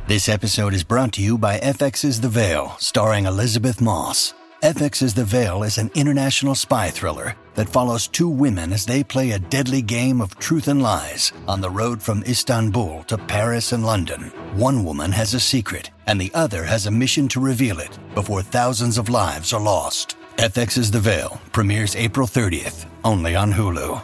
This episode is brought to you by FX's The Veil, starring Elizabeth Moss. FX's The Veil is an international spy thriller that follows two women as they play a deadly game of truth and lies on the road from Istanbul to Paris and London. One woman has a secret, and the other has a mission to reveal it before thousands of lives are lost. FX's The Veil premieres April 30th, only on Hulu.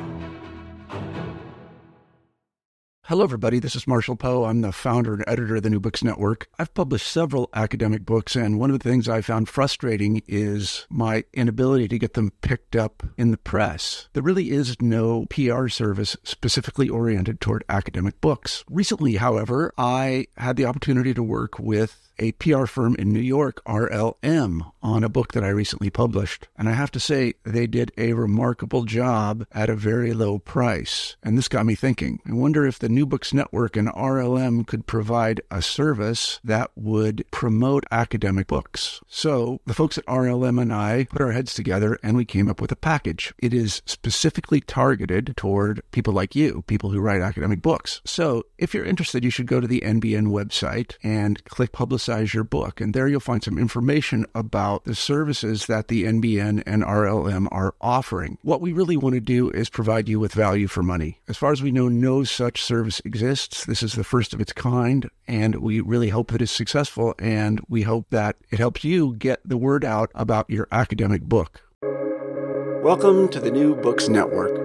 Hello, everybody. This is Marshall Poe. I'm the founder and editor of the New Books Network. I've published several academic books, and one of the things I found frustrating is my inability to get them picked up in the press. There really is no PR service specifically oriented toward academic books. Recently, however, I had the opportunity to work with a PR firm in New York, RLM, on a book that I recently published. And I have to say, they did a remarkable job at a very low price. And this got me thinking. I wonder if the New Books Network and RLM could provide a service that would promote academic books. So the folks at RLM and I put our heads together and we came up with a package. It is specifically targeted toward people like you, people who write academic books. So if you're interested, you should go to the NBN website and click Publicize your book. And there you'll find some information about the services that the NBN and RLM are offering. What we really want to do is provide you with value for money. As far as we know, no such service exists. This is the first of its kind, and we really hope it is successful, and we hope that it helps you get the word out about your academic book. Welcome to the New Books Network.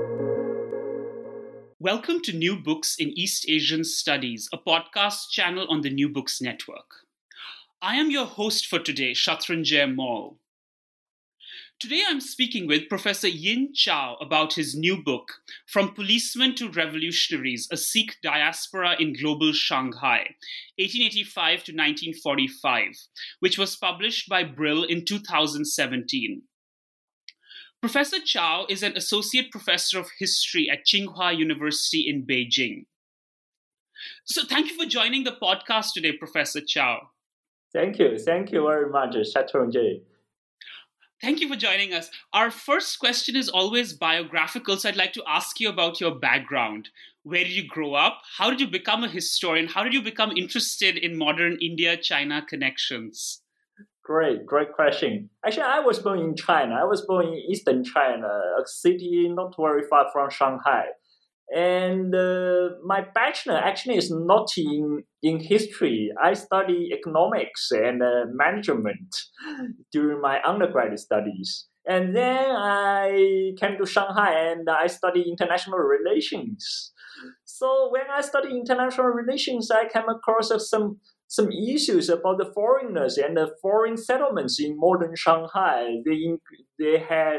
Welcome to New Books in East Asian Studies, a podcast channel on the New Books Network. I am your host for today, Shatranjay Mall. Today I'm speaking with Professor Yin Chow about his new book, From Policemen to Revolutionaries, A Sikh Diaspora in Global Shanghai, 1885 to 1945, which was published by Brill in 2017. Professor Chow is an associate professor of history at Tsinghua University in Beijing. So thank you for joining the podcast today, Professor Chow. Thank you. Thank you very much, Shatranjay. Thank you for joining us. Our first question is always biographical, so I'd like to ask you about your background. Where did you grow up? How did you become a historian? How did you become interested in modern India-China connections? Great question. Actually, I was born in China. I was born in Eastern China, a city not very far from Shanghai. And my bachelor actually is not in history. I study economics and management during my undergraduate studies. And then I came to Shanghai and I studied international relations. So when I studied international relations, I came across some issues about the foreigners and the foreign settlements in modern Shanghai. They had,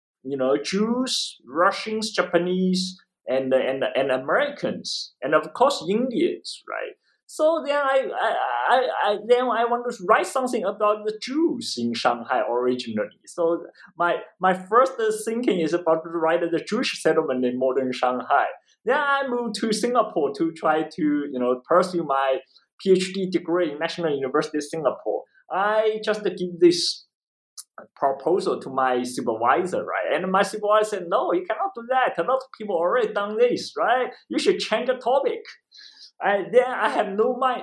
Jews, Russians, Japanese, and Americans, and of course Indians, right? So then I want to write something about the Jews in Shanghai originally. So my first thinking is about to write the Jewish settlement in modern Shanghai. Then I moved to Singapore to try to pursue my PhD degree in National University of Singapore. I just give this proposal to my supervisor, right? And my supervisor said, no, you cannot do that. A lot of people already done this, right? You should change the topic. Then I have no mind,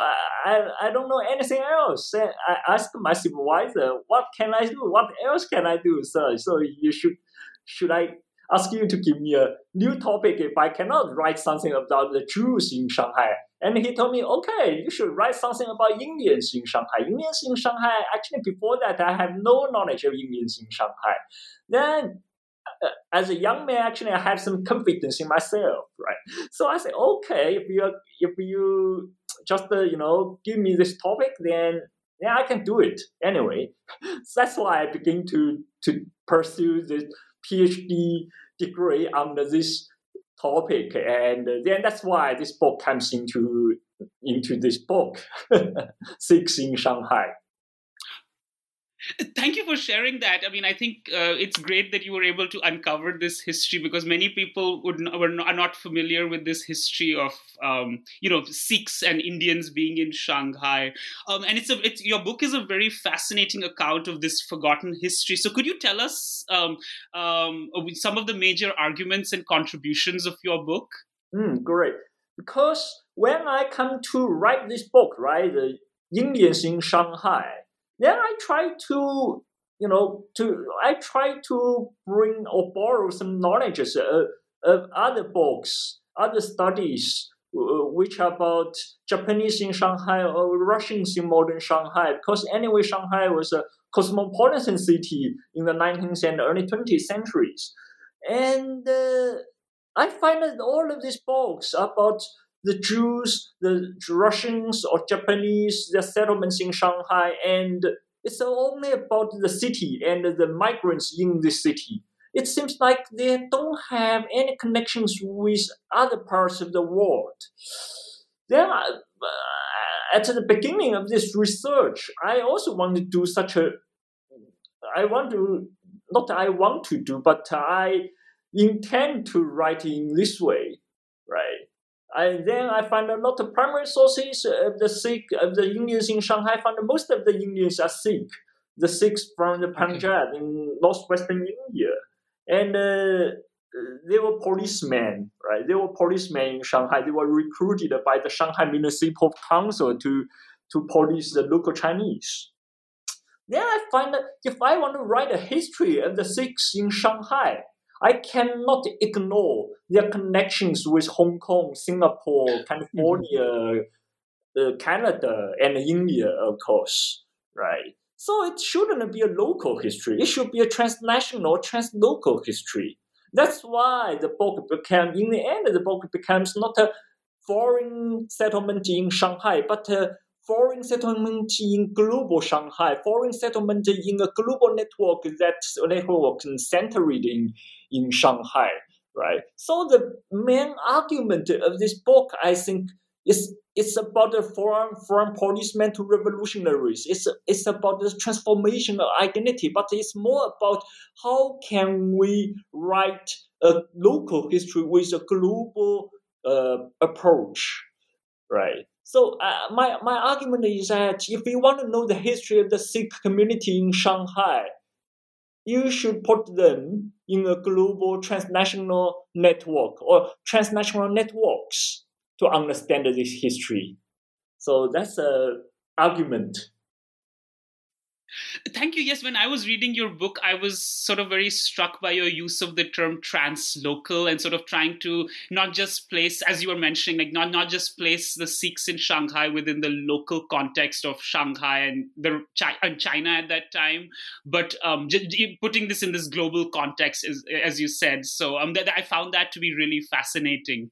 I don't know anything else. And I asked my supervisor, what can I do? What else can I do, sir? So you should I ask you to give me a new topic if I cannot write something about the Jews in Shanghai? And he told me, okay, you should write something about Indians in Shanghai. Indians in Shanghai, actually before that, I have no knowledge of Indians in Shanghai. Then as a young man, actually, I have some confidence in myself, right? So I said, okay, if you just give me this topic, then I can do it anyway. So that's why I begin to pursue this PhD degree under this topic, and then that's why this book comes into this book, Sikhs in Shanghai. Thank you for sharing that. I mean, I think it's great that you were able to uncover this history, because many people are not familiar with this history of, Sikhs and Indians being in Shanghai. And your book is a very fascinating account of this forgotten history. So could you tell us some of the major arguments and contributions of your book? Great. Because when I come to write this book, right, the Indians in Shanghai, then I try to bring or borrow some knowledge of other books, other studies, which are about Japanese in Shanghai or Russians in modern Shanghai. Because anyway, Shanghai was a cosmopolitan city in the 19th and early 20th centuries. And I find that all of these books about the Jews, the Russians or Japanese, their settlements in Shanghai, and it's only about the city and the migrants in the city. It seems like they don't have any connections with other parts of the world. Then, at the beginning of this research, I also want to do I intend to write in this way, right? Then I find a lot of primary sources of the Sikh, of the Indians in Shanghai. I find that most of the Indians are Sikh, the Sikhs from the Punjab in northwestern India. And they were policemen, right? They were policemen in Shanghai. They were recruited by the Shanghai Municipal Council to police the local Chinese. Then I find that if I want to write a history of the Sikhs in Shanghai, I cannot ignore their connections with Hong Kong, Singapore, California, Canada, and India, of course, right? So it shouldn't be a local history. It should be a transnational, translocal history. That's why the book becomes not a foreign settlement in Shanghai, but a foreign settlement in global Shanghai, foreign settlement in a global network centered in Shanghai, right? So the main argument of this book, I think, it's about the foreign policemen to revolutionaries. It's about the transformation of identity, but it's more about how can we write a local history with a global approach, right? So my argument is that if you want to know the history of the Sikh community in Shanghai, you should put them in a global transnational network or transnational networks to understand this history. So that's an argument. Thank you. Yes, when I was reading your book, I was sort of very struck by your use of the term translocal and sort of trying to not just place, as you were mentioning, like not just place the Sikhs in Shanghai within the local context of Shanghai and China at that time, but putting this in this global context, as you said. So I found that to be really fascinating.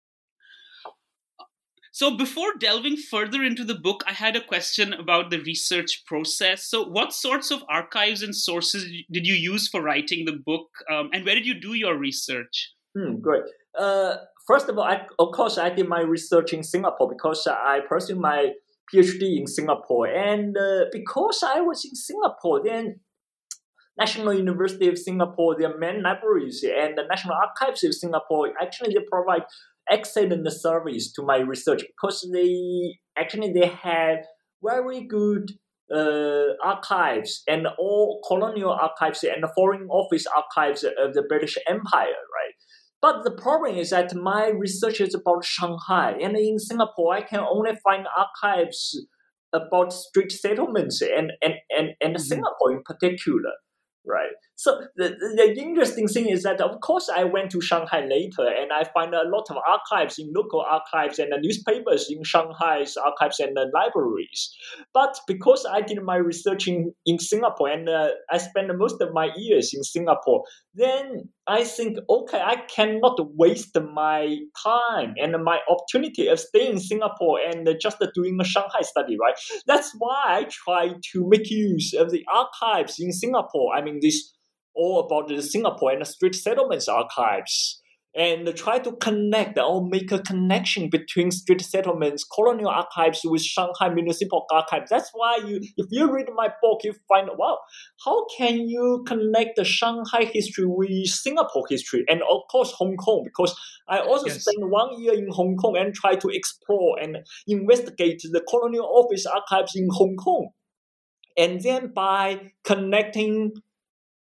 So before delving further into the book, I had a question about the research process. So what sorts of archives and sources did you use for writing the book? And where did you do your research? Great. First of all, I did my research in Singapore because I pursued my PhD in Singapore. And because I was in Singapore, then National University of Singapore, their main libraries and the National Archives of Singapore, actually they provide excellent service to my research because they have very good archives and all colonial archives and foreign office archives of the British Empire, right? But the problem is that my research is about Shanghai, and in Singapore I can only find archives about street settlements and Singapore in particular, right? So the interesting thing is that, of course, I went to Shanghai later and I find a lot of archives in local archives and the newspapers in Shanghai's archives and the libraries. But because I did my research in Singapore and I spent most of my years in Singapore, then I think, okay, I cannot waste my time and my opportunity of staying in Singapore and just doing a Shanghai study, right? That's why I try to make use of the archives in Singapore. I mean, this all about the Singapore and the street settlements archives, and try to connect or make a connection between street settlements, colonial archives with Shanghai Municipal Archives. That's why if you read my book, you find, wow, how can you connect the Shanghai history with Singapore history? And of course, Hong Kong, because I also spent 1 year in Hong Kong and try to explore and investigate the colonial office archives in Hong Kong. And then by connecting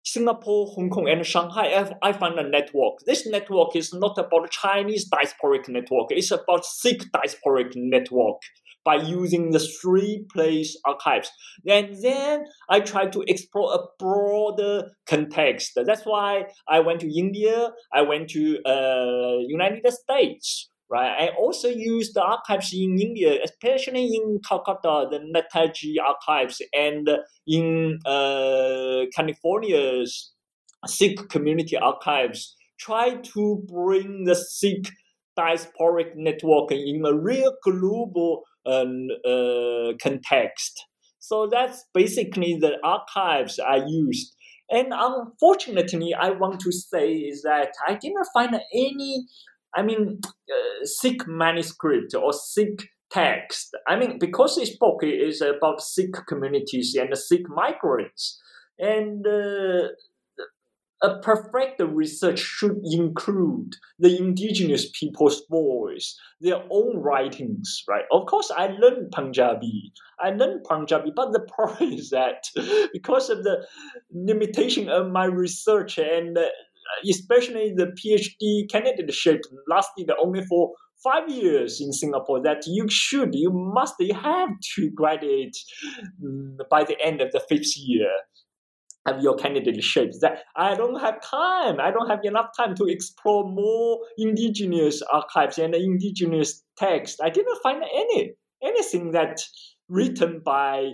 Singapore, Hong Kong, and Shanghai, I found a network. This network is not about Chinese diasporic network. It's about Sikh diasporic network by using the three-place archives. And then I try to explore a broader context. That's why I went to India. I went to United States. Right. I also used the archives in India, especially in Calcutta, the Netaji archives, and in California's Sikh community archives. Try to bring the Sikh diasporic network in a real global context. So that's basically the archives I used. And unfortunately, I want to say is that I didn't find any Sikh manuscript or Sikh text. Because this book is about Sikh communities and Sikh migrants, and a perfect research should include the indigenous people's voice, their own writings, right? Of course, I learned Punjabi, but the problem is that because of the limitation of my research and especially the PhD candidateship lasted only for 5 years in Singapore, that you have to graduate by the end of the 5th year of your candidateship. That I don't have time. I don't have enough time to explore more indigenous archives and indigenous text. I didn't find anything that written by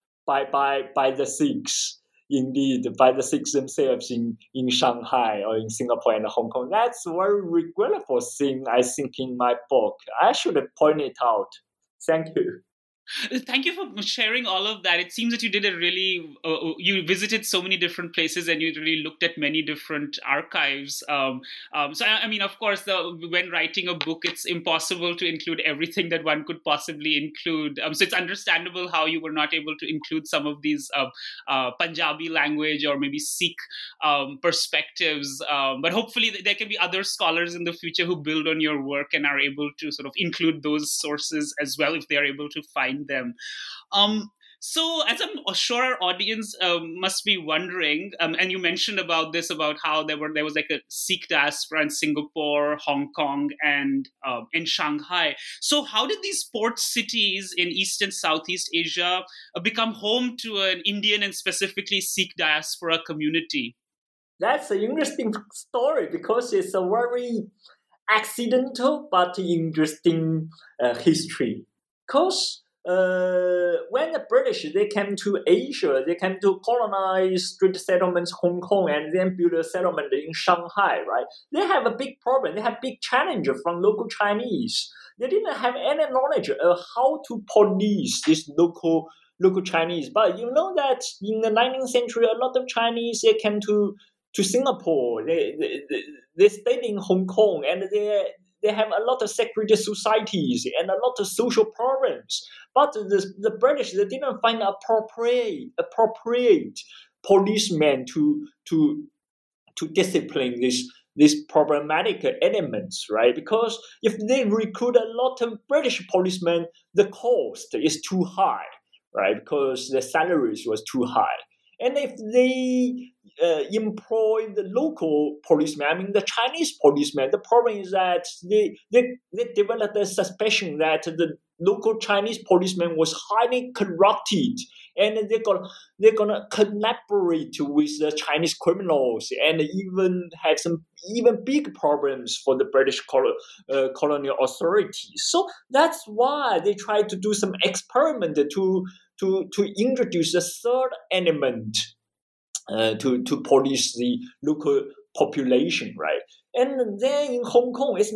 the Sikhs. Indeed, by the Sikhs themselves in Shanghai or in Singapore and Hong Kong. That's a very regrettable thing, I think, in my book. I should have pointed it out. Thank you. Thank you for sharing all of that. It seems that you did you visited so many different places and you really looked at many different archives. So, of course, when writing a book, it's impossible to include everything that one could possibly include. So it's understandable how you were not able to include some of these Punjabi language or maybe Sikh perspectives. But hopefully there can be other scholars in the future who build on your work and are able to sort of include those sources as well if they are able to find them. So as I'm sure our audience must be wondering, and you mentioned about how there was like a Sikh diaspora in Singapore, Hong Kong, and in Shanghai. So how did these port cities in East and Southeast Asia become home to an Indian and specifically Sikh diaspora community? That's an interesting story because it's a very accidental but interesting history. Because when the British, they came to Asia, they came to colonize street settlements, Hong Kong, and then build a settlement in Shanghai, right? They have a big problem. They have big challenge from local Chinese. They didn't have any knowledge of how to police this local Chinese. But you know that in the 19th century, a lot of Chinese, they came to Singapore. They stayed in Hong Kong, and they have a lot of secret societies and a lot of social problems. But the British, they didn't find appropriate policemen to discipline these problematic elements, right? Because if they recruit a lot of British policemen, the cost is too high, right? Because the salaries was too high. And if they employ the local policemen, the Chinese policemen, the problem is that they developed a suspicion that the local Chinese policeman was highly corrupted, and they're gonna collaborate with the Chinese criminals, and even have some even big problems for the British colonial authorities. So that's why they try to do some experiment to introduce a third element to police the local population, right? And then in Hong Kong, it's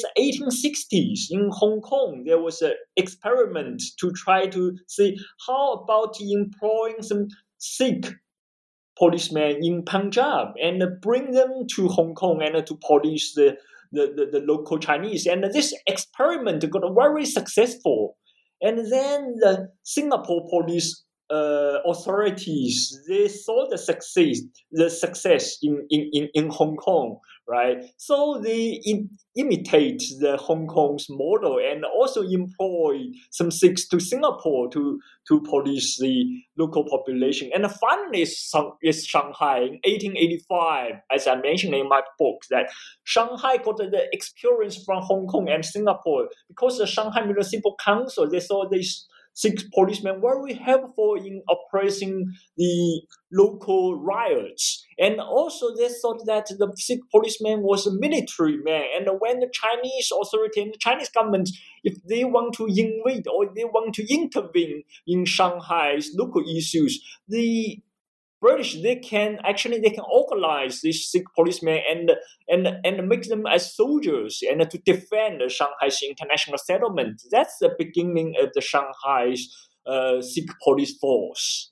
1860s. In Hong Kong, there was an experiment to try to see how about employing some Sikh policemen in Punjab and bring them to Hong Kong and to police the local Chinese. And this experiment got very successful. And then the Singapore police authorities, they saw the success in Hong Kong, right? So they imitate the Hong Kong's model and also employ some Sikhs to Singapore to police the local population. And finally, is Shanghai in 1885, as I mentioned in my book, that Shanghai got the experience from Hong Kong and Singapore because the Shanghai Municipal Council, they saw these Sikh policemen very helpful in oppressing the local riots. And also they thought that the Sikh policeman was a military man. And when the Chinese authority and the Chinese government, if they want to invade or they want to intervene in Shanghai's local issues, the British, they can organize these Sikh policemen and make them as soldiers and to defend Shanghai's international settlement. That's the beginning of the Shanghai's Sikh police force.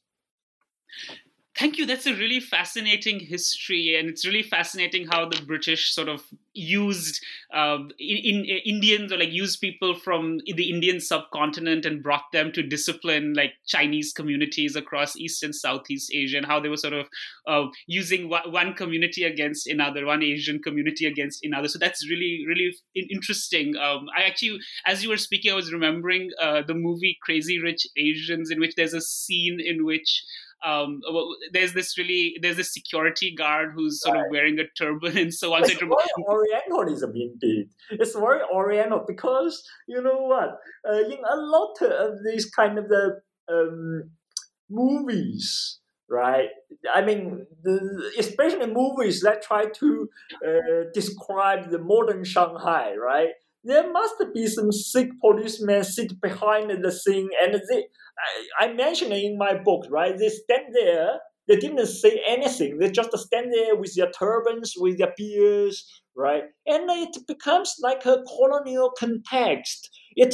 Thank you. That's a really fascinating history, and it's really fascinating how the British sort of used Indians, or like used people from the Indian subcontinent and brought them to discipline like Chinese communities across East and Southeast Asia, and how they were sort of using one community against another, one Asian community against another. So that's really, really interesting. I actually, as you were speaking, I was remembering the movie Crazy Rich Asians, in which there's a scene in which there's this security guard who's sort of wearing a turban and so on. It's very Orientalism indeed. It's very Oriental because you know what? In a lot of these kind of the movies, right? I mean, especially movies that try to describe the modern Shanghai, right? There must be some Sikh policemen sit behind the scene, and I mentioned in my book, right? They stand there. They didn't say anything. They just stand there with their turbans, with their beards, right? And it becomes like a colonial context. In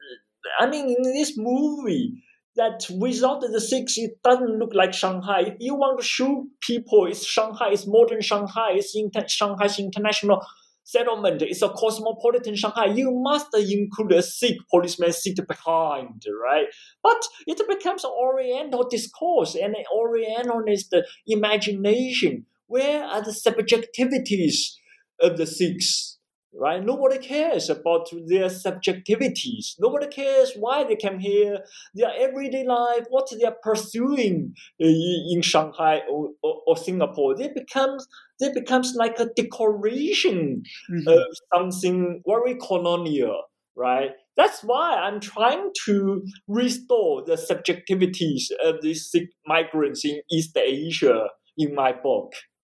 this movie, that without the Sikhs, it doesn't look like Shanghai. If you want to show people it's Shanghai, it's modern Shanghai, it's Shanghai's international settlement, it's a cosmopolitan Shanghai, you must include a Sikh policeman sit behind, right? But it becomes an Oriental discourse and an Orientalist imagination. Where are the subjectivities of the Sikhs, right? Nobody cares about their subjectivities. Nobody cares why they came here, their everyday life, what they are pursuing in Shanghai or Singapore. They becomes like a decoration of something very colonial, right? That's why I'm trying to restore the subjectivities of these Sikh migrants in East Asia in my book.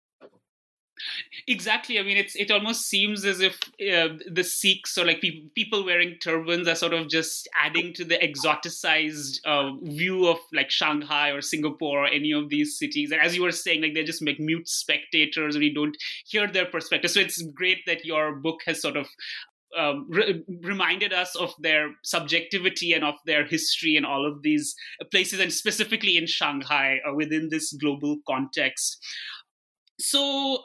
Exactly. I mean, it almost seems as if the Sikhs or like people wearing turbans are sort of just adding to the exoticized view of like Shanghai or Singapore or any of these cities. And as you were saying, like they're just like mute spectators, and we don't hear their perspective. So it's great that your book has sort of reminded us of their subjectivity and of their history and all of these places, and specifically in Shanghai within this global context. So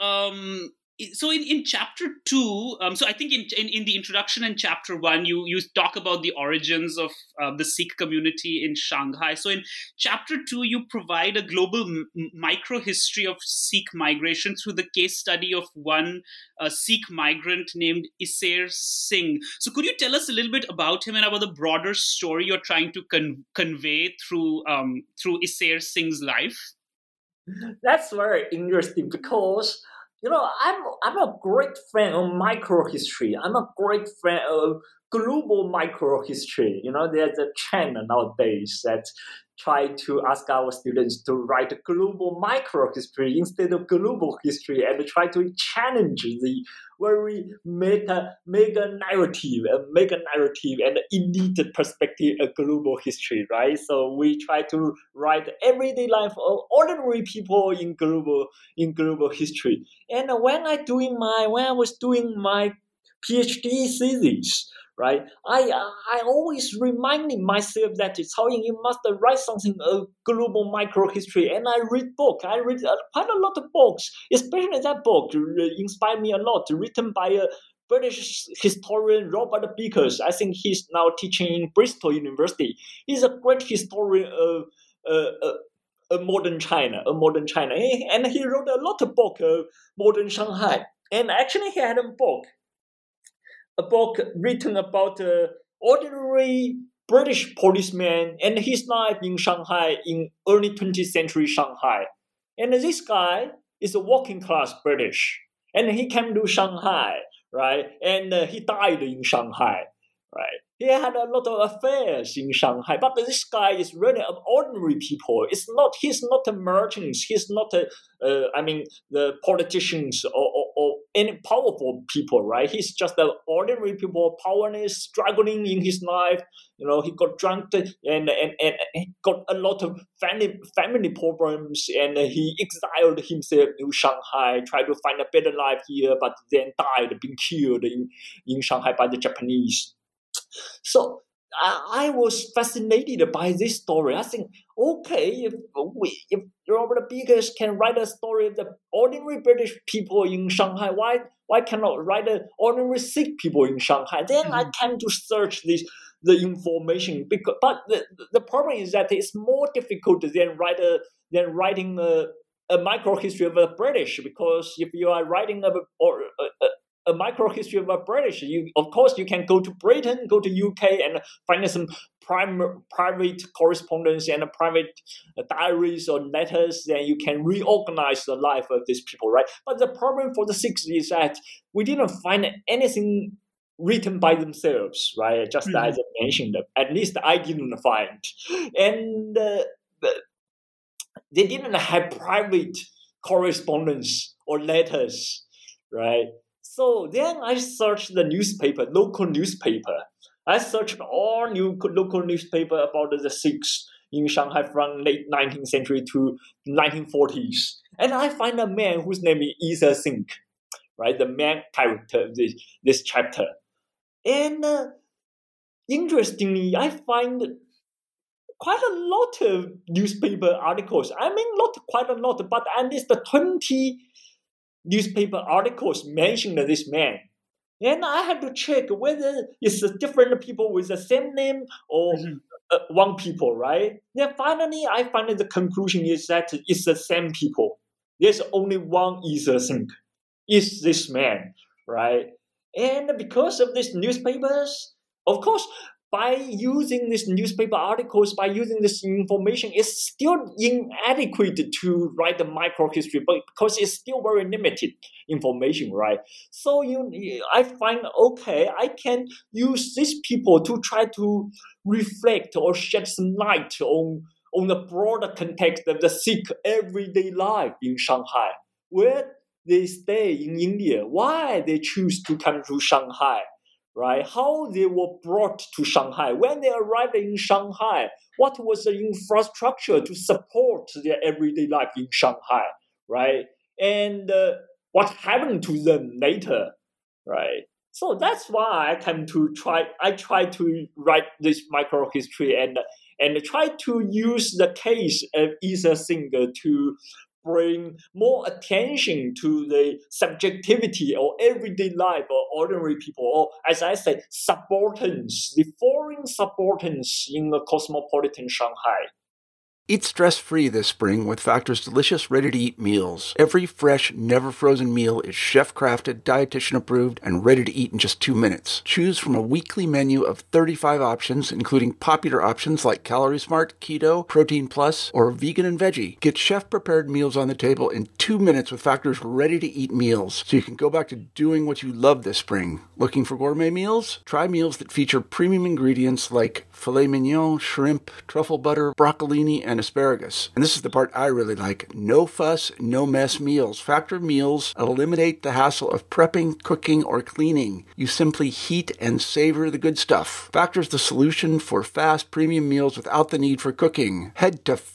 in chapter 2, so I think in the introduction in chapter 1, you talk about the origins of the Sikh community in Shanghai. So in chapter 2, you provide a global micro history of Sikh migration through the case study of one Sikh migrant named Isair Singh. So could you tell us a little bit about him and about the broader story you're trying to convey through Isair Singh's life? That's very interesting because, you know, I'm a great fan of microhistory. I'm a great fan of global microhistory. You know, there's a trend nowadays that try to ask our students to write global microhistory instead of global history, and try to challenge the very mega narrative and elite perspective of global history, right? So we try to write everyday life of ordinary people in global history. And when I was doing my PhD thesis, right, I always reminded myself that you must write something of global microhistory. And I read quite a lot of books, especially that book inspired me a lot, written by a British historian, Robert Bickers. I think he's now teaching in Bristol University. He's a great historian of a modern China, and he wrote a lot of book, Modern Shanghai, and actually he had a book written about ordinary British policeman and his life in Shanghai in early 20th century Shanghai, and this guy is a working class British, and he came to Shanghai, right, and he died in Shanghai, right. He had a lot of affairs in Shanghai, but this guy is really an ordinary people. He's not a merchant. He's not the politicians or any powerful people, right? He's just an ordinary people, powerless, struggling in his life. You know, he got drunk and he got a lot of family problems, and he exiled himself to Shanghai, tried to find a better life here, but then died, being killed in Shanghai by the Japanese. So I was fascinated by this story. I think, okay, if Robert Biggers can write a story of the ordinary British people in Shanghai, why cannot write an ordinary Sikh people in Shanghai? Then I came to search the information. But the problem is that it's more difficult than writing a micro history of the British, because if you are writing a micro history of a British, you can go to Britain, go to UK, and find some private correspondence and private diaries or letters. Then you can reorganize the life of these people, right? But the problem for the Sikhs is that we didn't find anything written by themselves, right? Just as I mentioned, at least I didn't find, and they didn't have private correspondence or letters, right? So then I searched the local newspaper. I searched all local newspaper about the Sikhs in Shanghai from late 19th century to 1940s. And I find a man whose name is Isa Singh, right? The main character of this chapter. And interestingly, I find quite a lot of newspaper articles. I mean, not quite a lot, but at least 20 newspaper articles mentioned this man. And I had to check whether it's different people with the same name or one people, right? Then finally, I find the conclusion is that it's the same people. There's only one Isa Singh. It's this man, right? And because of these newspapers, of course, by using these newspaper articles, by using this information, it's still inadequate to write the microhistory, but because it's still very limited information, right? So I find, okay, I can use these people to try to reflect or shed some light on the broader context of the Sikh everyday life in Shanghai, where they stay in India, why they choose to come to Shanghai, right? How they were brought to Shanghai. When they arrived in Shanghai, what was the infrastructure to support their everyday life in Shanghai, right? And what happened to them later, right? So that's why I try to write this microhistory and try to use the case of Isa Singh to bring more attention to the subjectivity or everyday life of ordinary people, or as I say, subalterns, the foreign subalterns in the cosmopolitan Shanghai. Eat stress-free this spring with Factor's delicious ready-to-eat meals. Every fresh, never-frozen meal is chef-crafted, dietitian-approved, and ready to eat in just 2 minutes. Choose from a weekly menu of 35 options, including popular options like Calorie Smart, Keto, Protein Plus, or Vegan and Veggie. Get chef-prepared meals on the table in 2 minutes with Factor's ready-to-eat meals, so you can go back to doing what you love this spring. Looking for gourmet meals? Try meals that feature premium ingredients like filet mignon, shrimp, truffle butter, broccolini, and asparagus. And this is the part I really like. No fuss, no mess meals. Factor meals eliminate the hassle of prepping, cooking, or cleaning. You simply heat and savor the good stuff. Factor's the solution for fast premium meals without the need for cooking. Head to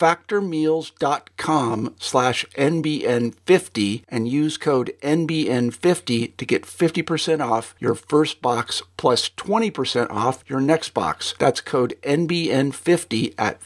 factormeals.com/NBN50 and use code NBN50 to get 50% off your first box plus 20% off your next box. That's code NBN50 at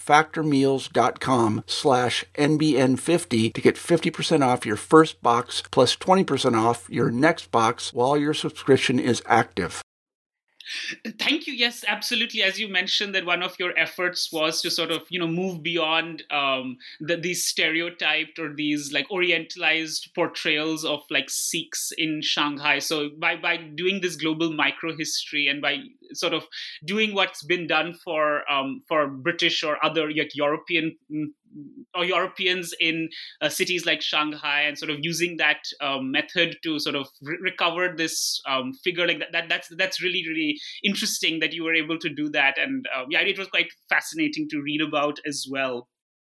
factormeals.com/NBN50 to get 50% off your first box plus 20% off your next box while your subscription is active. Thank you. Yes, absolutely. As you mentioned, that one of your efforts was to sort of, move beyond these stereotyped or these like orientalized portrayals of like Sikhs in Shanghai. So by doing this global micro history and by sort of doing what's been done for British or other like European or Europeans in cities like Shanghai, and sort of using that method to sort of recover this figure like that's really really interesting that you were able to do that. And it was quite fascinating to read about as well.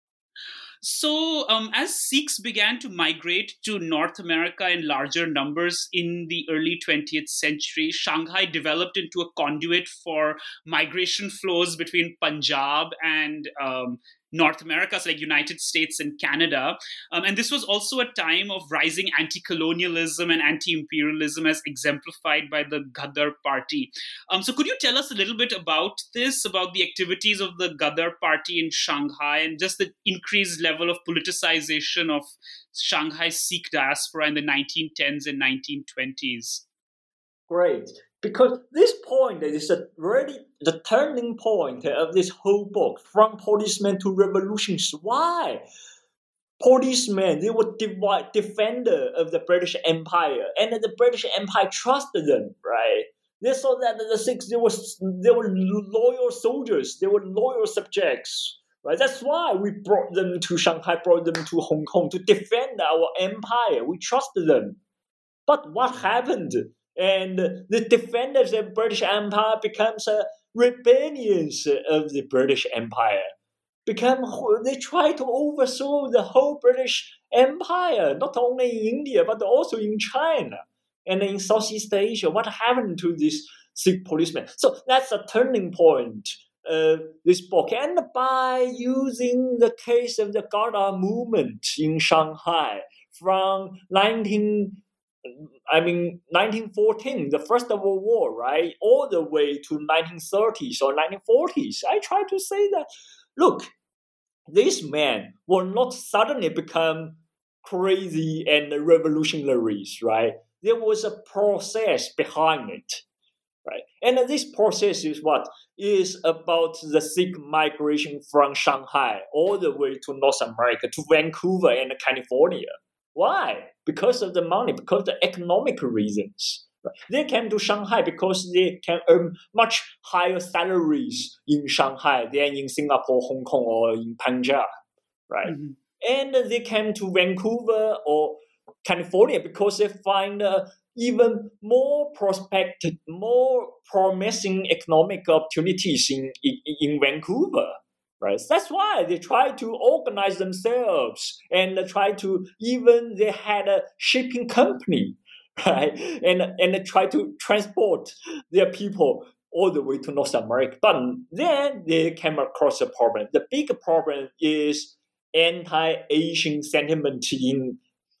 So, as Sikhs began to migrate to North America in larger numbers in the early 20th century, Shanghai developed into a conduit for migration flows between Punjab and North America, so like United States and Canada. And this was also a time of rising anti-colonialism and anti-imperialism as exemplified by the Ghadar Party. So could you tell us a little bit about this, about the activities of the Ghadar Party in Shanghai and just the increased level of politicization of Shanghai Sikh diaspora in the 1910s and 1920s? Great. Because this point is really the turning point of this whole book, from policemen to revolutions. Why? Policemen, they were defender of the British Empire, and the British Empire trusted them, right? They saw that the Sikhs, they were loyal soldiers, they were loyal subjects, right? That's why we brought them to Shanghai, brought them to Hong Kong to defend our empire. We trusted them. But what happened? And the defenders of the British Empire becomes rebellions of the British Empire. They try to overthrow the whole British Empire, not only in India, but also in China and in Southeast Asia. What happened to these Sikh policemen? So that's a turning point of this book. And by using the case of the Ghadar movement in Shanghai from 1914, the First World War, right, all the way to 1930s or 1940s, I try to say that, look, these men will not suddenly become crazy and revolutionaries, right? There was a process behind it, right? And this process is what? Is about the Sikh migration from Shanghai all the way to North America, to Vancouver and California. Why? Because of the money, because of the economic reasons. They came to Shanghai because they can earn much higher salaries in Shanghai than in Singapore, Hong Kong, or in Punjab, right? Mm-hmm. And they came to Vancouver or California because they find even more more promising economic opportunities in Vancouver. Right. That's why they try to organize themselves and they had a shipping company, right? And they try to transport their people all the way to North America. But then they came across a problem. The big problem is anti-Asian sentiment in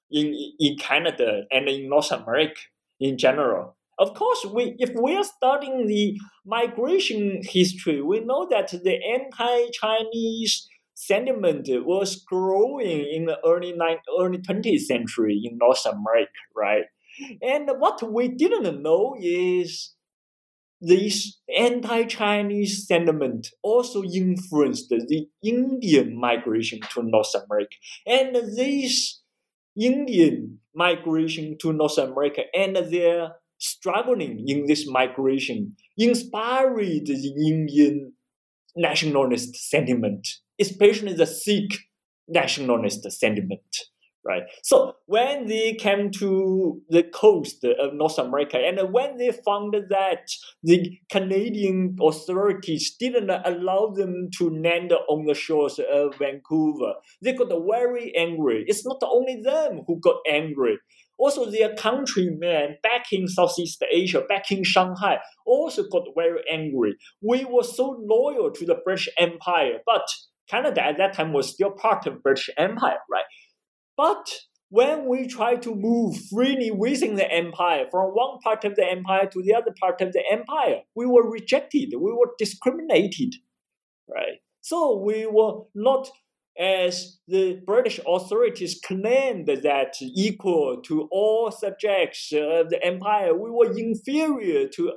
Canada and in North America in general. Of course, if we are studying the migration history, we know that the anti-Chinese sentiment was growing in the early 20th century in North America, right? And what we didn't know is this anti-Chinese sentiment also influenced the Indian migration to North America. And this Indian migration to North America and their struggling in this migration inspired the Indian nationalist sentiment, especially the Sikh nationalist sentiment, right? So when they came to the coast of North America and when they found that the Canadian authorities didn't allow them to land on the shores of Vancouver, they got very angry. It's not only them who got angry. Also, their countrymen back in Southeast Asia, back in Shanghai, also got very angry. We were so loyal to the British Empire, but Canada at that time was still part of British Empire, right? But when we try to move freely within the empire, from one part of the empire to the other part of the empire, we were rejected, we were discriminated, right? So we were not, as the British authorities claimed, that equal to all subjects of the empire. We were inferior to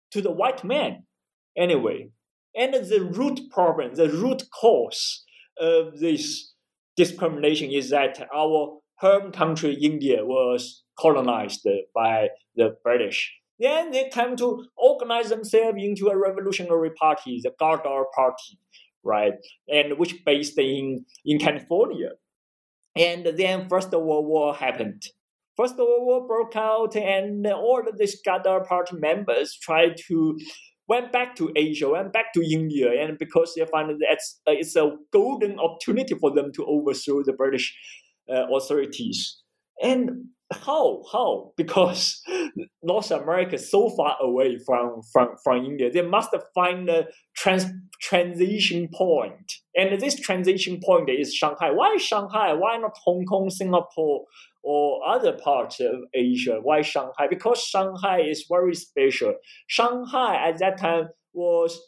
to the white man anyway. And the root problem, the root cause of this discrimination is that our home country, India, was colonized by the British. Then they tend to organize themselves into a revolutionary party, the Ghadar Party, right? And which based in California. And then First World War happened. First World War broke out, and all of these Ghadar Party members went back to Asia, went back to India, and because they find that it's a golden opportunity for them to overthrow the British authorities. And how? Because North America is so far away from India. They must find a transition point. And this transition point is Shanghai. Why Shanghai? Why not Hong Kong, Singapore, or other parts of Asia? Why Shanghai? Because Shanghai is very special. Shanghai at that time was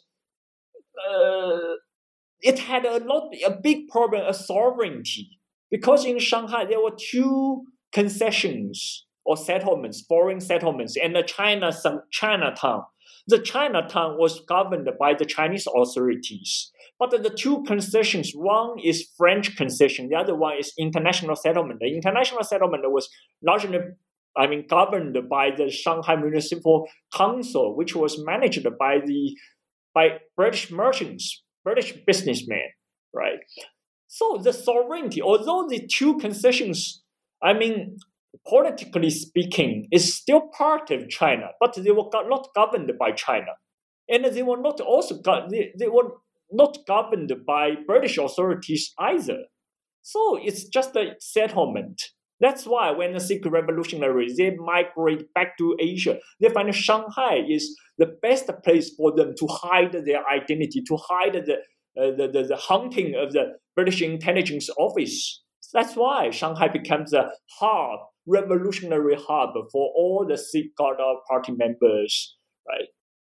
it had a big problem of sovereignty. Because in Shanghai there were two concessions or settlements, foreign settlements, and the Chinatown. The Chinatown was governed by the Chinese authorities. But the two concessions, one is French concession, the other one is international settlement. The international settlement was largely, governed by the Shanghai Municipal Council, which was managed by British merchants, British businessmen, right? So the sovereignty, although the two concessions, politically speaking, is still part of China, but they were not governed by China, and they were not they were not governed by British authorities either. So it's just a settlement. That's why when the Sikh revolutionaries, they migrate back to Asia, they find Shanghai is the best place for them to hide their identity, to hide the hunting of the British intelligence office. That's why Shanghai becomes a hub, revolutionary hub for all the Sikh Ghadar Party members, right?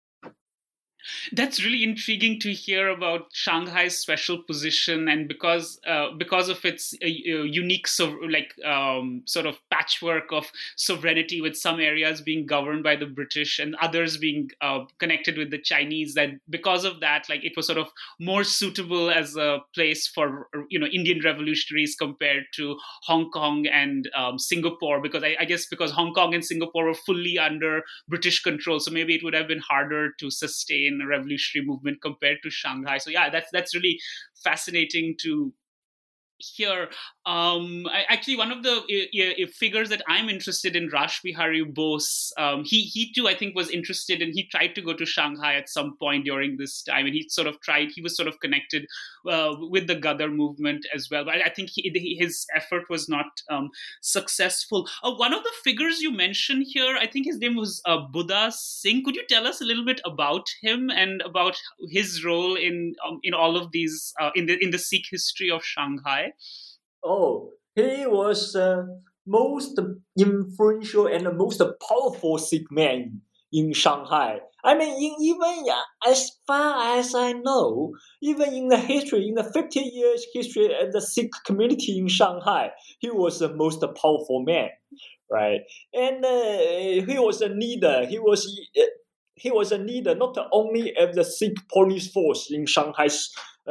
That's really intriguing to hear about Shanghai's special position, and because of its unique sort of patchwork of sovereignty, with some areas being governed by the British and others being connected with the Chinese. That because of that, it was sort of more suitable as a place for Indian revolutionaries compared to Hong Kong and Singapore. Because I guess because Hong Kong and Singapore were fully under British control, so maybe it would have been harder to sustain a revolutionary movement compared to Shanghai. So yeah, that's really fascinating to hear. Actually, one of the figures that I'm interested in, Rash Bihari Bose, he too, I think, was interested, and he tried to go to Shanghai at some point during this time, and he was sort of connected with the Ghadar movement as well. But I think his effort was not successful. One of the figures you mentioned here, I think his name was Buddha Singh. Could you tell us a little bit about him and about his role in all of these in the Sikh history of Shanghai? Oh, he was the most influential and the most powerful Sikh man in Shanghai. Even as far as I know, even in the 50 years history of the Sikh community in Shanghai, he was the most powerful man, right? And he was a leader. He was a leader not only of the Sikh police force in Shanghai's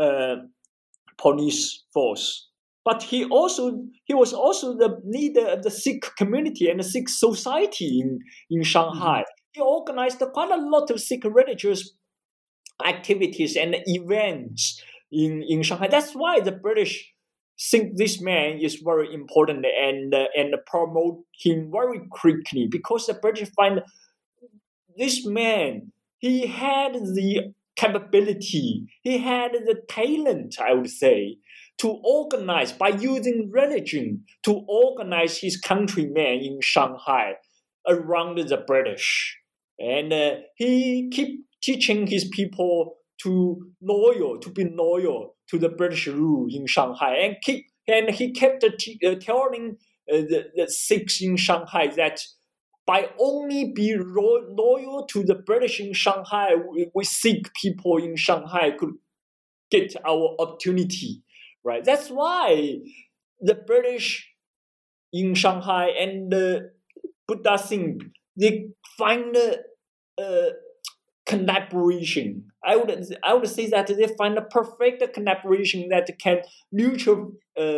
police force, but he was also the leader of the Sikh community and the Sikh society in Shanghai. Mm-hmm. He organized quite a lot of Sikh religious activities and events in Shanghai. That's why the British think this man is very important and promote him very quickly, because the British find this man, he had the capability, he had the talent, I would say, to organize, by using religion, to organize his countrymen in Shanghai around the British. And he keep teaching his people to be loyal to the British rule in Shanghai. And he kept telling the Sikhs in Shanghai that by only be loyal to the British in Shanghai, we Sikh people in Shanghai could get our opportunity, right? That's why the British in Shanghai and Buddha Singh, they find collaboration. I would say that they find a perfect collaboration that can mutual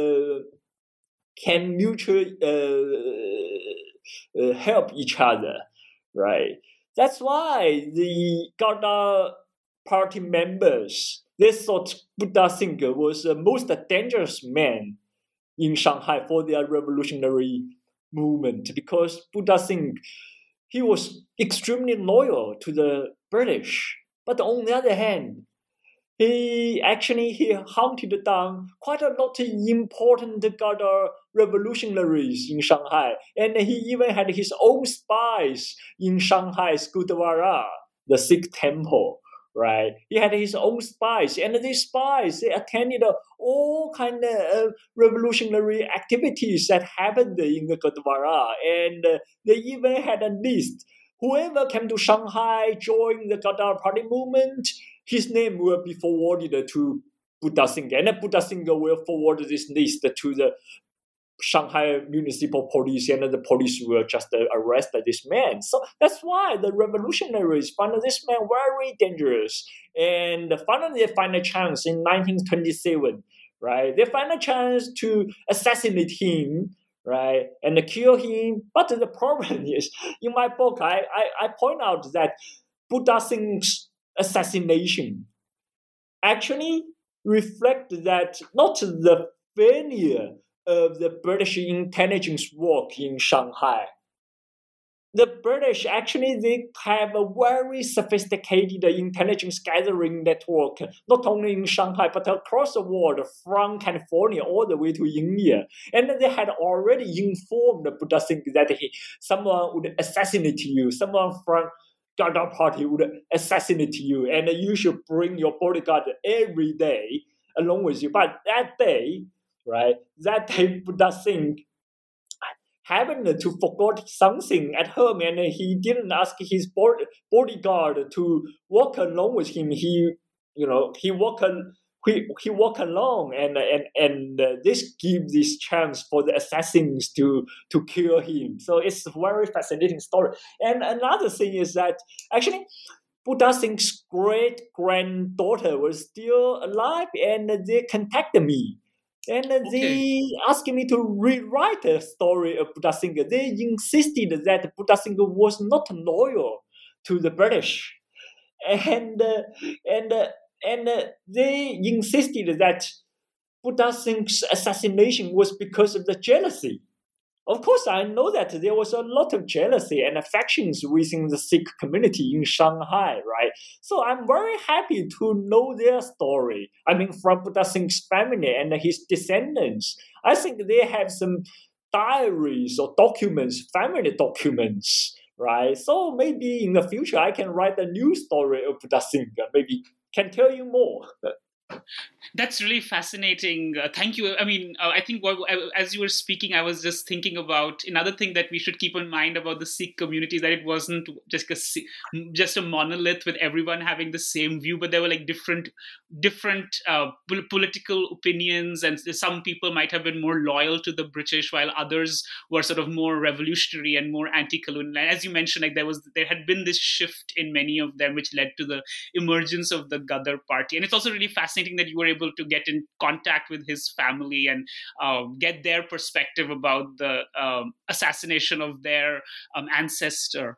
help each other, right? That's why the Ghadar party members, they thought Buddha Singh was the most dangerous man in Shanghai for their revolutionary movement, because Buddha Singh, he was extremely loyal to the British. But on the other hand, he hunted down quite a lot of important Ghadar revolutionaries in Shanghai, and he even had his own spies in Shanghai's Gurdwara, the Sikh temple. Right, he had his own spies, and these spies, they attended all kind of revolutionary activities that happened in the Gurdwara, and they even had a list. Whoever came to Shanghai, joined the Ghadar party movement, his name will be forwarded to Buddha Singh, and Buddha Singh will forward this list to the Shanghai municipal police, and the police will just arrest this man. So that's why the revolutionaries found this man very dangerous. And finally, they find a chance in 1927, right? They find a chance to assassinate him, right, and kill him. But the problem is, in my book, I point out that Buddha Singh's assassination actually reflect that not the failure of the British intelligence work in Shanghai. The British actually, they have a very sophisticated intelligence gathering network, not only in Shanghai, but across the world, from California all the way to India. And they had already informed Buddha Singh that someone would assassinate you, someone from Ghadar party would assassinate you, and you should bring your bodyguard every day along with you. But that day, Buddha Singh happened to forget something at home, and he didn't ask his bodyguard to walk along with him. He walked along, and this gives this chance for the assassins to kill him. So it's a very fascinating story. And another thing is that actually Buddha Singh's great-granddaughter was still alive, and they contacted me. And they asked me to rewrite the story of Buddha Singh. They insisted that Buddha Singh was not loyal to the British, and they insisted that Buddha Singh's assassination was because of the jealousy. Of course, I know that there was a lot of jealousy and factions within the Sikh community in Shanghai, right? So I'm very happy to know their story. I mean, from Buddha Singh's family and his descendants. I think they have some diaries or documents, family documents, right? So maybe in the future, I can write a new story of Buddha Singh, maybe can tell you more. That's really fascinating. Thank you. I mean, I think as you were speaking, I was just thinking about another thing that we should keep in mind about the Sikh community, that it wasn't just a monolith with everyone having the same view, but there were like different political opinions, and some people might have been more loyal to the British, while others were sort of more revolutionary and more anti-colonial. And as you mentioned, like there had been this shift in many of them, which led to the emergence of the Ghadar party. And it's also really fascinating that you were able to get in contact with his family and get their perspective about the assassination of their ancestor.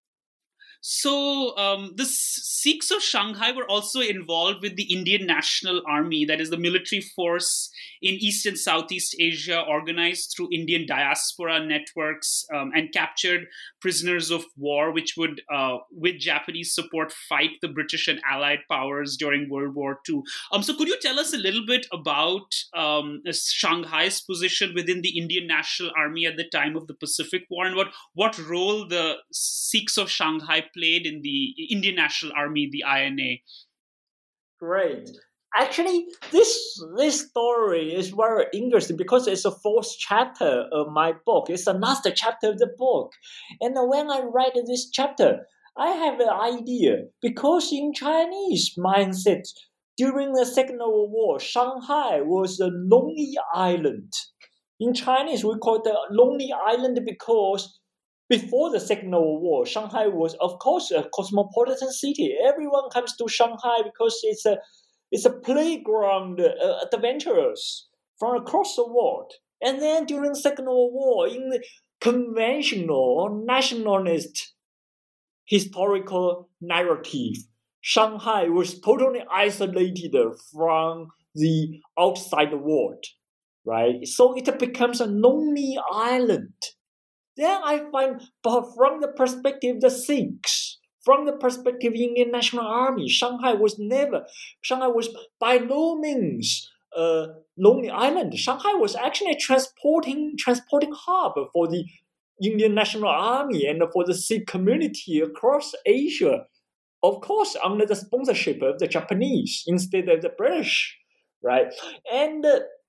So the Sikhs of Shanghai were also involved with the Indian National Army, that is the military force in East and Southeast Asia, organized through Indian diaspora networks, and captured prisoners of war, which would, with Japanese support, fight the British and Allied powers during World War II. So could you tell us a little bit about Shanghai's position within the Indian National Army at the time of the Pacific War, and what role the Sikhs of Shanghai played in the Indian National Army, the INA? Great. Actually, this story is very interesting because it's the fourth chapter of my book. It's the last chapter of the book. And when I write this chapter, I have an idea, because in Chinese mindset, during the Second World War, Shanghai was a lonely island. In Chinese, we call it a lonely island because before the Second World War, Shanghai was, of course, a cosmopolitan city. Everyone comes to Shanghai because it's a playground adventurers from across the world. And then during the Second World War, in the conventional or nationalist historical narrative, Shanghai was totally isolated from the outside world, right? So it becomes a lonely island. Then I find, but from the perspective of the Sikhs, from the perspective of the Indian National Army, Shanghai was by no means a lonely island. Shanghai was actually a transporting hub for the Indian National Army and for the Sikh community across Asia, of course, under the sponsorship of the Japanese instead of the British, right? And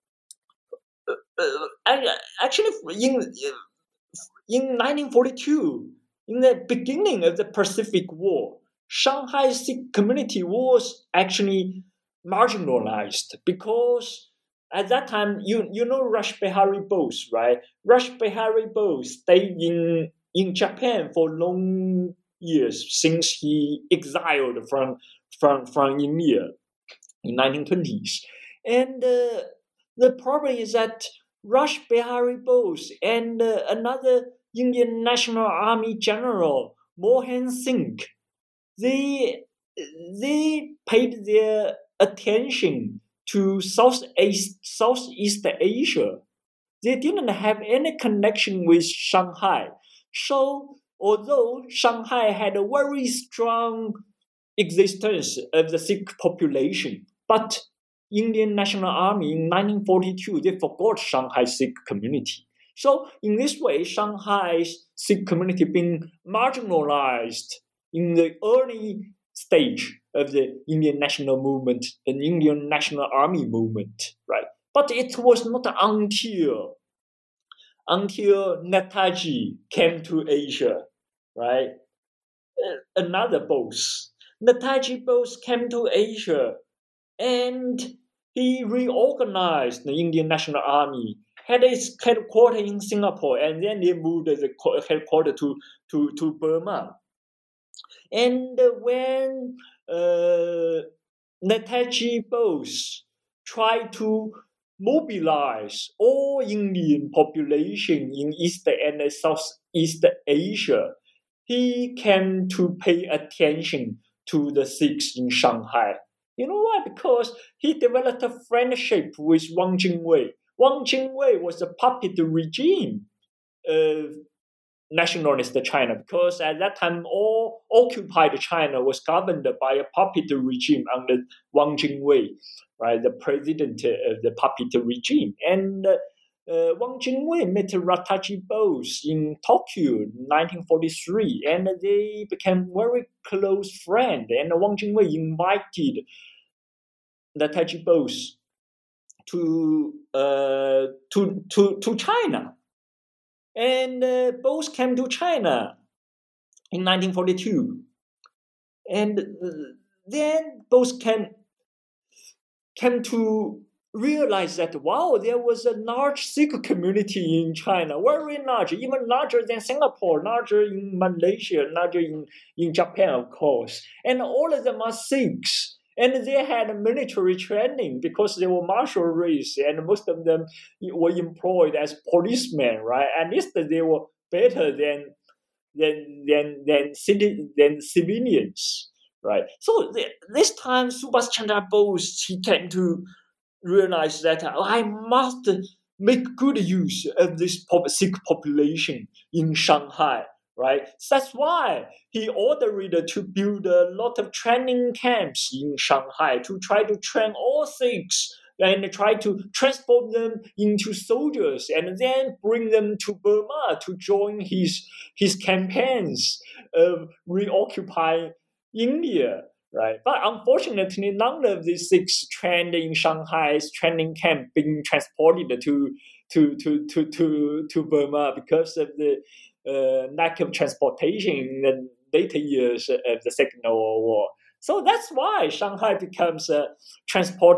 actually, in 1942, in the beginning of the Pacific War, Shanghai Sikh community was actually marginalized because at that time, you know Rash Behari Bose, right? Rash Behari Bose stayed in Japan for long years since he exiled from India in 1920s. And the problem is that Rash Behari Bose and another Indian National Army general, Mohan Singh, they paid their attention to Southeast Asia. They didn't have any connection with Shanghai. So, although Shanghai had a very strong existence of the Sikh population, but Indian National Army in 1942, they forgot Shanghai Sikh community. So in this way, Shanghai's Sikh community being marginalized in the early stage of the Indian national movement, the Indian National Army movement, right? But it was not until Netaji came to Asia, right? Another Bose. Netaji Bose came to Asia and he reorganized the Indian National Army, had its headquarters in Singapore, and then they moved the headquarters to Burma. And when Netaji Bose tried to mobilize all Indian population in East and Southeast Asia, he came to pay attention to the Sikhs in Shanghai. You know why? Because he developed a friendship with Wang Jingwei. Wang Jingwei was a puppet regime of nationalist China, because at that time all occupied China was governed by a puppet regime under Wang Jingwei, right, the president of the puppet regime. And Wang Jingwei met Netaji Bose in Tokyo in 1943, and they became very close friends. And Wang Jingwei invited Netaji Bose to China. And Bose came to China in 1942. And then Bose came to realize that, wow, there was a large Sikh community in China, very large, even larger than Singapore, larger in Malaysia, larger in Japan, of course. And all of them are Sikhs. And they had military training because they were martial race, and most of them were employed as policemen, right? At least they were better than civilians, right? So this time, Subhas Chandra Bose, he came to realize that I must make good use of this Sikh population in Shanghai. Right? That's why he ordered to build a lot of training camps in Shanghai to try to train all Sikhs and try to transform them into soldiers and then bring them to Burma to join his campaigns of reoccupying India. Right? But unfortunately, none of these Sikhs trained in Shanghai's training camp being transported to Burma because of the lack of transportation in the later years of the Second World War. So that's why Shanghai becomes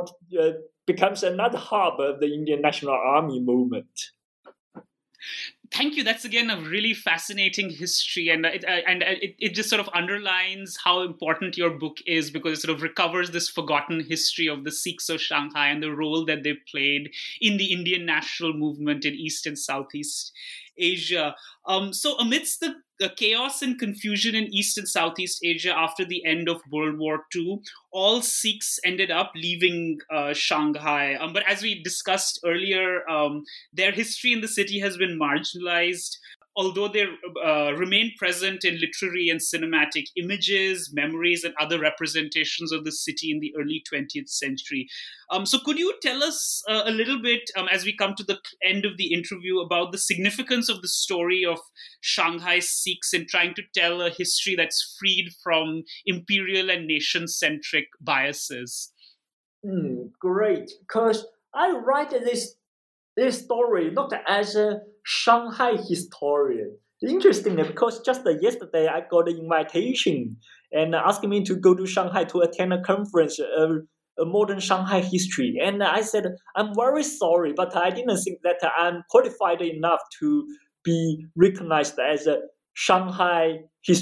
another hub of the Indian National Army movement. Thank you. That's again a really fascinating history, and it just sort of underlines how important your book is, because it sort of recovers this forgotten history of the Sikhs of Shanghai and the role that they played in the Indian national movement in East and Southeast Asia. So amidst the chaos and confusion in East and Southeast Asia after the end of World War II, all Sikhs ended up leaving Shanghai. But as we discussed earlier, their history in the city has been marginalized, although they remain present in literary and cinematic images, memories, and other representations of the city in the early 20th century. So could you tell us a little bit, as we come to the end of the interview, about the significance of the story of Shanghai Sikhs in trying to tell a history that's freed from imperial and nation-centric biases? Great, because I write this story not as a Shanghai historian. Interestingly, because just yesterday I got an invitation and asking me to go to Shanghai to attend a conference, a modern Shanghai history. And I said, I'm very sorry, but I didn't think that I'm qualified enough to be recognized as a Shanghai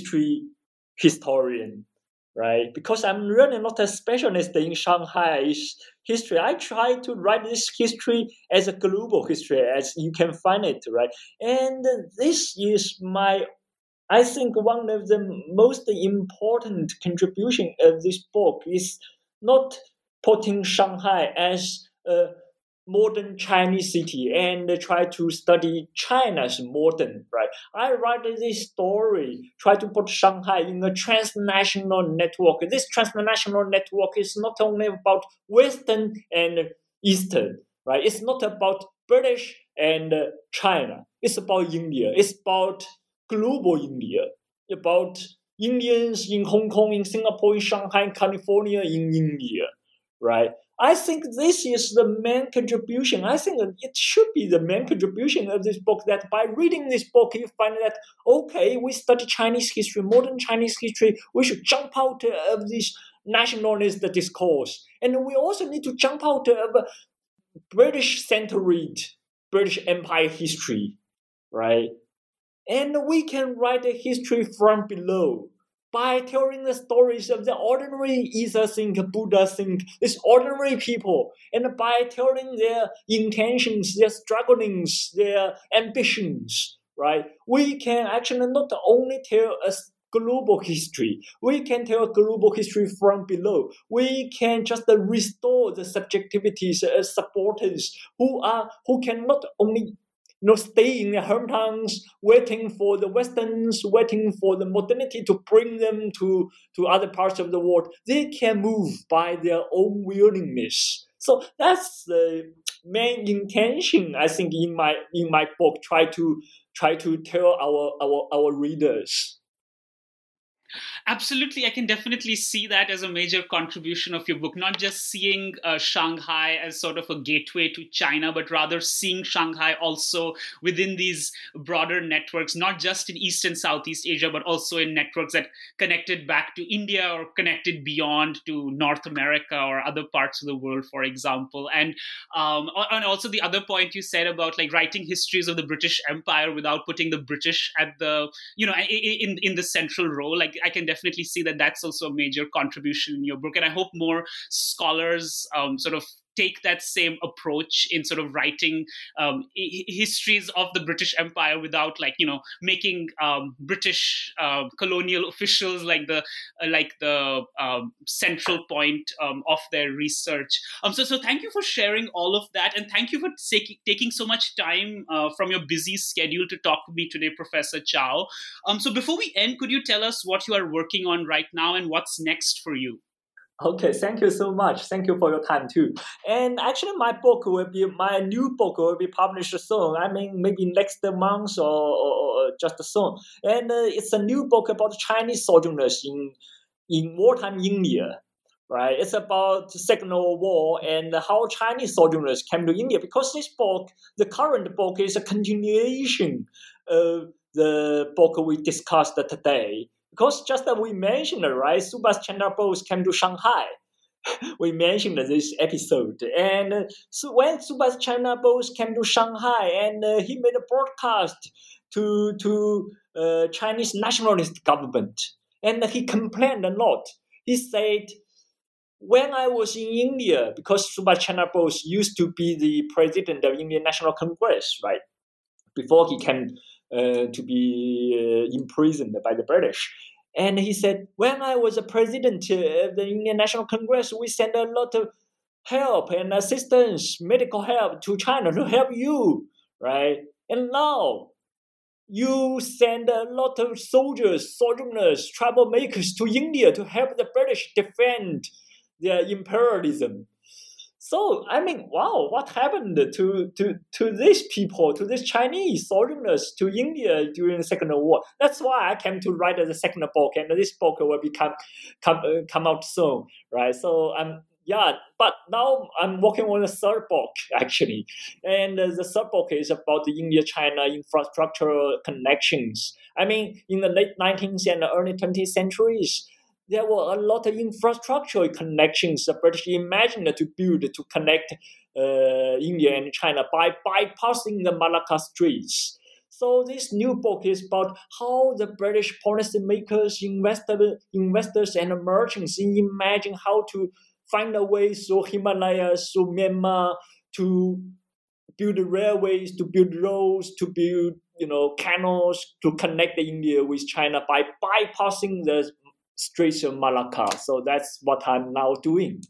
historian. Right? Because I'm really not a specialist in Shanghai history. I try to write this history as a global history, as you can find it, right? And this is I think one of the most important contribution of this book is not putting Shanghai as a modern Chinese city and try to study China's modern, right? I write this story, try to put Shanghai in a transnational network. This transnational network is not only about Western and Eastern, right? It's not about British and China. It's about India. It's about global India, about Indians in Hong Kong, in Singapore, in Shanghai, in California, in India, right? I think this is the main contribution. I think it should be the main contribution of this book, that by reading this book, you find that, okay, we study Chinese history, modern Chinese history, we should jump out of this nationalist discourse. And we also need to jump out of British-centered British Empire history, right? And we can write a history from below, by telling the stories of the ordinary Isa think, Buddha think, these ordinary people, and by telling their intentions, their strugglings, their ambitions, right? We can actually not only tell a global history, we can tell a global history from below. We can just restore the subjectivities as supporters who can not only stay in their hometowns, waiting for the Westerns, waiting for the modernity to bring them to other parts of the world. They can move by their own willingness. So that's the main intention, I think, in my book. Try to tell our readers. Absolutely. I can definitely see that as a major contribution of your book, not just seeing Shanghai as sort of a gateway to China, but rather seeing Shanghai also within these broader networks, not just in East and Southeast Asia, but also in networks that connected back to India or connected beyond to North America or other parts of the world, for example. And also the other point you said about like writing histories of the British Empire without putting the British at the, in the central role. Like I can definitely see that that's also a major contribution in your book. And I hope more scholars sort of take that same approach in sort of writing histories of the British Empire without making British colonial officials like the central point of their research. So thank you for sharing all of that, and thank you for taking so much time from your busy schedule to talk to me today, Professor Chow. So before we end, could you tell us what you are working on right now and what's next for you? Okay, thank you so much. Thank you for your time too. And actually, my new book will be published soon. I mean, maybe next month or just soon. And it's a new book about Chinese sojourners in wartime India. Right? It's about the Second World War and how Chinese sojourners came to India. Because this book, the current book, is a continuation of the book we discussed today. Because just as we mentioned, right, Subhash Chandra Bose came to Shanghai. we mentioned this episode. And so when Subhas Chandra Bose came to Shanghai, and he made a broadcast to Chinese nationalist government, and he complained a lot. He said, when I was in India, because Subhas Chandra Bose used to be the president of Indian National Congress, right, before he came to be imprisoned by the British. And he said, when I was a president of the Indian National Congress, we sent a lot of help and assistance, medical help to China to help you, right? And now you send a lot of soldiers, sojourners, troublemakers to India to help the British defend their imperialism. So, I mean, wow, what happened to these people, to these Chinese sojourners to India during the Second World War? That's why I came to write the second book, and this book will come out soon, right? So, but now I'm working on the third book, actually. And the third book is about the India-China infrastructural connections. I mean, in the late 19th and early 20th centuries, there were a lot of infrastructural connections the British imagined to build to connect India and China by bypassing the Malacca Straits. So this new book is about how the British policymakers, investors, and merchants imagine how to find a way through Himalayas, through Myanmar, to build railways, to build roads, to build canals to connect India with China by bypassing the Straits of Malacca. So that's what I'm now doing.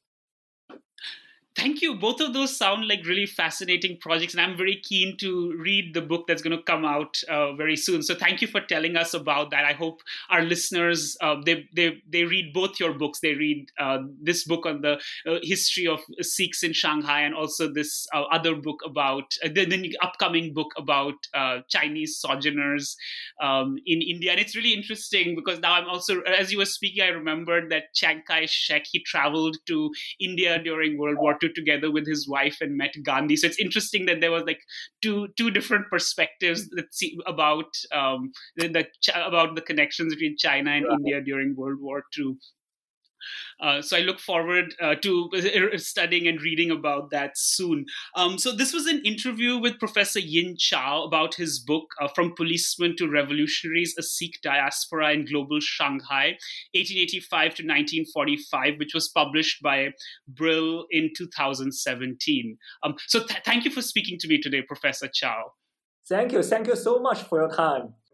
Thank you. Both of those sound like really fascinating projects, and I'm very keen to read the book that's going to come out very soon. So thank you for telling us about that. I hope our listeners, they read both your books. They read this book on the history of Sikhs in Shanghai, and also this other book about the upcoming book about Chinese sojourners in India. And it's really interesting because now I'm also, as you were speaking, I remembered that Chiang Kai-shek, he traveled to India during World War II together with his wife and met Gandhi. So it's interesting that there was like two different perspectives that about the connections between China and India during World War II. So I look forward to studying and reading about that soon. So this was an interview with Professor Yin Chao about his book, From Policemen to Revolutionaries, A Sikh Diaspora in Global Shanghai, 1885 to 1945, which was published by Brill in 2017. So thank you for speaking to me today, Professor Chao. Thank you so much for your time.